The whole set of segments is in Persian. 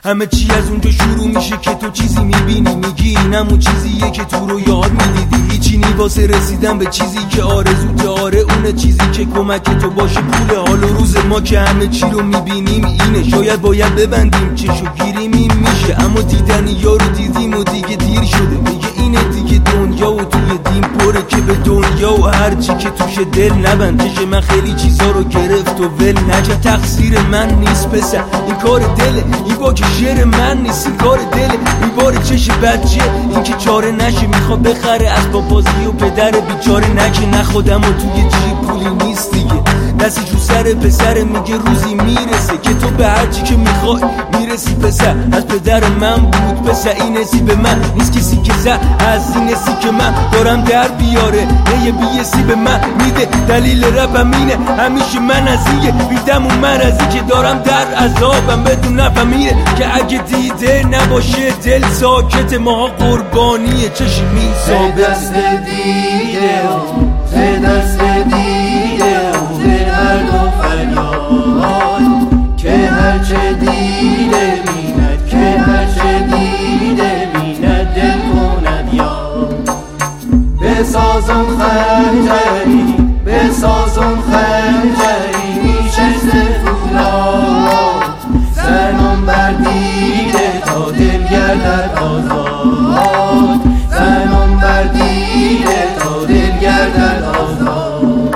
همه چی از اونجا شروع میشه که تو چیزی میبینی میگی این همون چیزیه که تو رو یاد میدیدی. هیچی نی واسه رسیدن به چیزی که آرزو داره، اونه چیزی که کمک تو باشه پول حال و روز ما که همه چی رو میبینیم اینه. شاید باید ببندیم چشو گیریم این میشه، اما دیدن یارو دیدیم و دیگه دیر شده. میگه اینه دیگه دنیا و توی دین پره که به دنیا و هرچی که توشه دل نبند. چش من خیلی چیزا رو گرفت و ول نکرد. تقصیر من نیست پسر، این کار دله، این با که شعر من نیست، این کار دله. میباره چش بچه این که چاره نشه، میخواد بخره از بازی و پدر بیچاره نکه. نه خودم و توی جیب پولی نیست دیگه، دستش رو سر پسر میگه روزی میرسه که تو به هرچی که میخوای میرسی پسر. از پدر من بود پسر این حسی به من نیست کسی که زد از این حسی که من دارم در بیاره. نه یه بیسی به من میده دلیل ربم اینه، همیشه من از اینه بیدم و مرزی که دارم در عذابم بدون نفهمیه که اگه دیده نباشه دل ساکت. ماها قربانیه چشی میسابه دست دیده و دست دیده و دل هر دو فریاد که هرچه دیده بیند، که هرچه دیده بیند دل کند یاد. بسازم خنجری بسازم خنجری میشسته فولاد، زنم بر دیده تا دل گردد آزاد، زنم بر دیده تا دل گردد آزاد،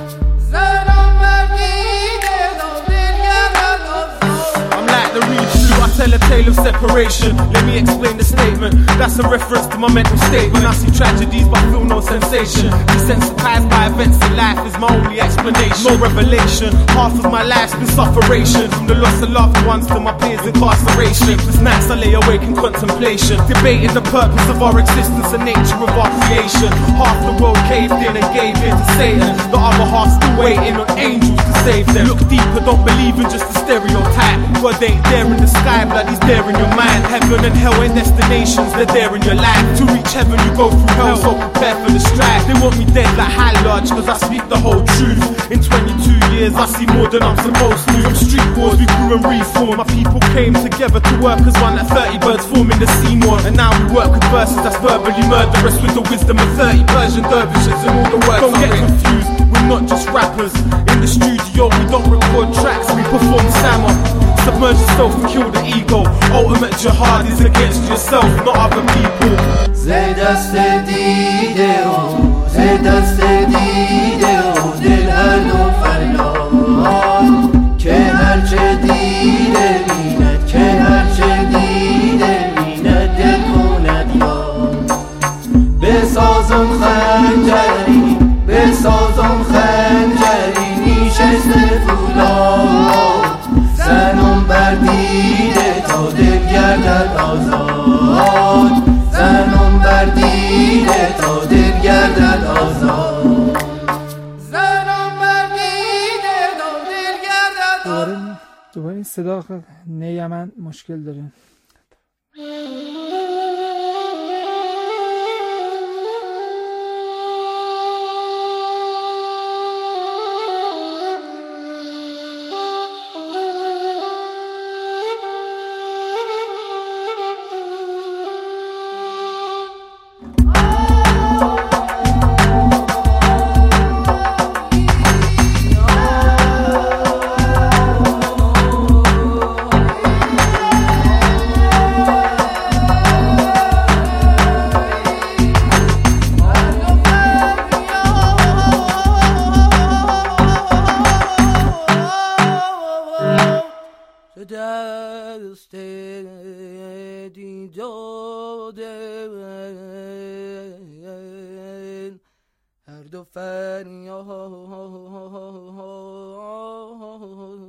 زنم بر دیده تا دل گردد آزاد. I'm like the reed flute, I tell a tale of separation. Let me explain the statement, that's a reference to my mental state. When I see tragedies but feel no sensation, desensitized by events in life is my only explanation. No revelation, half of my life's been sufferation, from the loss of loved ones to my peers' incarceration. Sleepless nights I lay awake in contemplation, debating the purpose of our existence and nature of our creation. Half the world caved in and gave in to Satan, the other half still waiting on angels to save them. Look deeper, don't believe in just a stereotype. God ain't there in the sky, blood he's there in your mind. Heaven and hell ain't destinations, they're there in your life. To reach heaven you go through hell, so prepare for the strife. They want me dead like High Lodge, cause I speak the whole truth. In 22 years I see more than I'm supposed to. From street wars we grew and reformed, my people came together to work as one, like 30 birds forming the Seymour. And now we work with verses that's verbally murderous, with the wisdom of 30 Persian dervishes and all the words. Don't get confused, we're not just rappers. In the studio we don't record tracks, we perform Sama. Submerge yourself and kill the ego. Ultimate jihad is against yourself, not other people. دست دیده و دست دیده و دل هر دو فریاد که هرچه دیده بیند، که هرچه دیده بیند دل کند یاد. بسازم خنجری بسازم خنجری میشسته فولاد، زنم بر دیده تا دل گردد آزاد، زنم بر دیده تا دل گردد آزاد، زنم بر دیده تا دل گردد آزاد. دوباره این صدا نیمن مشکل داره. دست دیداده هر دو فریاد